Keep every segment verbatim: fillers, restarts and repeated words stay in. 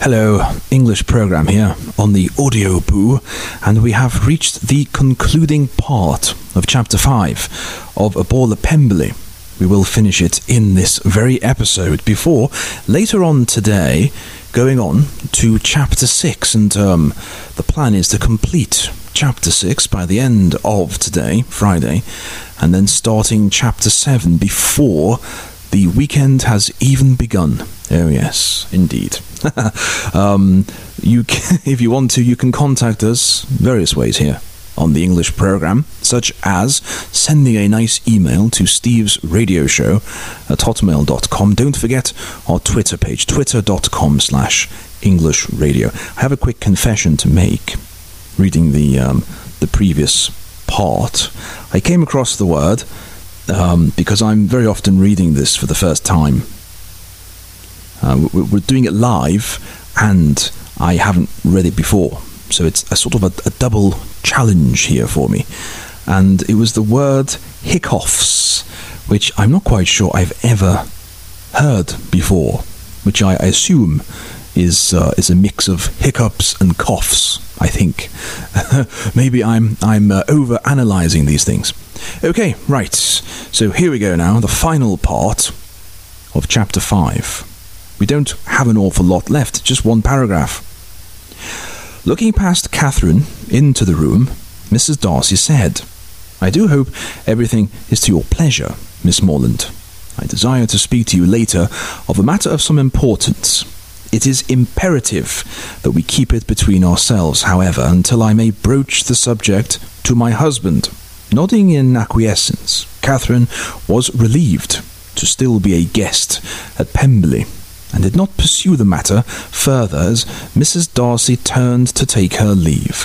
Hello, English program here on the Audio Boo, and we have reached the concluding part of Chapter five of Abola Pemberley. We will finish it in this very episode before, later on today, going on to Chapter six, and um, the plan is to complete Chapter six by the end of today, Friday, and then starting Chapter seven before the weekend has even begun. Oh yes, indeed. um, you can, if you want to, you can contact us various ways here on the English program, such as sending a nice email to Steve's Radio Show at hotmail dot com. Don't forget our Twitter page, twitter dot com slash English Radio. I have a quick confession to make. Reading the um, the previous part, I came across the word um, because I'm very often reading this for the first time. Uh, we're doing it live, and I haven't read it before, so it's a sort of a, a double challenge here for me. And it was the word hiccough, which I'm not quite sure I've ever heard before, which I assume is uh, is a mix of hiccups and coughs, I think. Maybe I'm I'm uh, over analysing these things. Okay, right. So here we go now, the final part of Chapter five. We don't have an awful lot left, just one paragraph. Looking past Catherine into the room, Missus Darcy said, "I do hope everything is to your pleasure, Miss Morland. I desire to speak to you later of a matter of some importance. It is imperative that we keep it between ourselves, however, until I may broach the subject to my husband." Nodding in acquiescence, Catherine was relieved to still be a guest at Pemberley, and did not pursue the matter further as Missus Darcy turned to take her leave.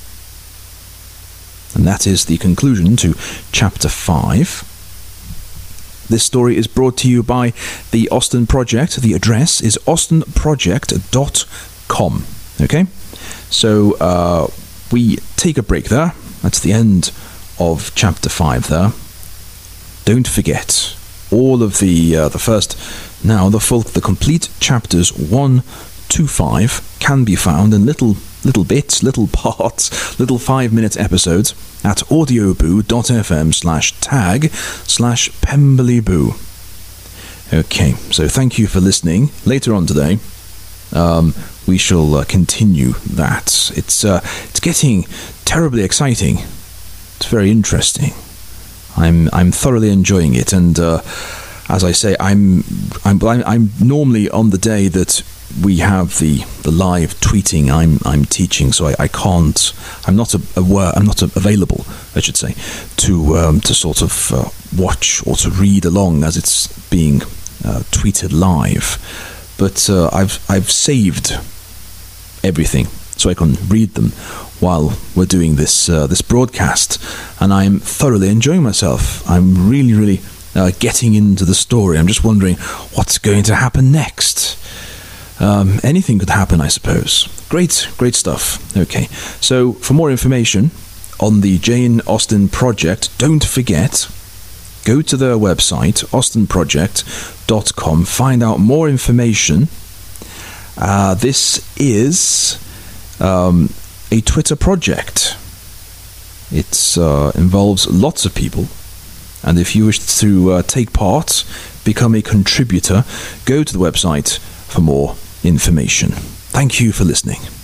And that is the conclusion to Chapter five. This story is brought to you by the Austen Project. The address is austen project dot com. Okay? So uh, we take a break there. That's the end of Chapter five there. Don't forget, all of the uh, the first, now the full, the complete chapters one to five can be found in little little bits, little parts, little five-minute episodes at audioboo dot fm slash tag slash pemberleyboo. Okay, so thank you for listening. Later on today, um, we shall uh, continue that. It's uh, it's getting terribly exciting. It's very interesting. I'm I'm thoroughly enjoying it, and uh, as I say, I'm I'm I'm normally on the day that we have the, the live tweeting. I'm I'm teaching, so I, I can't. I'm not aware. I'm not available, I should say, to um, to sort of uh, watch or to read along as it's being uh, tweeted live. But uh, I've I've saved everything so I can read them while we're doing this uh, this broadcast, and I'm thoroughly enjoying myself. I'm really really uh, getting into the story. I'm just wondering what's going to happen next. Um, anything could happen, I suppose. Great, great stuff. Okay, so for more information on the Jane Austen Project, don't forget, go to their website, austen project dot com, find out more information. Uh, this is um, a Twitter project. It uh, involves lots of people, and if you wish to uh, take part, become a contributor, go to the website for more information. Thank you for listening.